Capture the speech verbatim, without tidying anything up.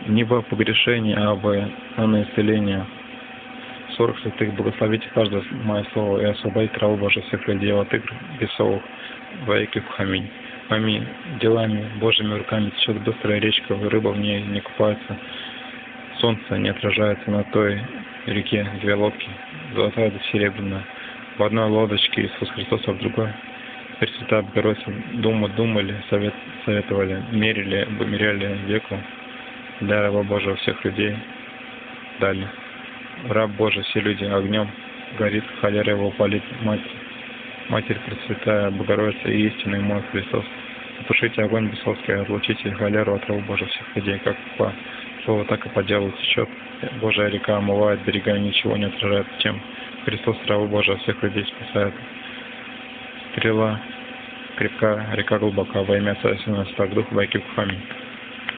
не во погрешение, а во на исцеление. Сорок святых, благословите каждое мое слово и освободите рабу Божий всех людей от игр бесовых во веки. Аминь. Аминь. Делами Божьими руками течет быстрая речка, рыба в ней не купается, солнце не отражается на той реке, две лодки, золотая да серебряная, в одной лодочке Иисус Христос, а в другой Пресвятая Богородица. Думали, думали, совет, советовали, мерили, вымеряли веку для раба Божьего всех людей. Далее. Раб Божий, все люди огнем горит, холера его палит, мать, Матерь Пресвятая Богородица и истинный мой Христос. Потушите огонь бесовский, отлучите холеру от раба Божия всех людей, как по слову, так и по делу течет. Божья река омывает берега, ничего не отражает, чем Христос раба Божия всех людей спасает. Стрела крепка, река глубока, во имя Отца и Сына и Святого Духа, во веки. Аминь.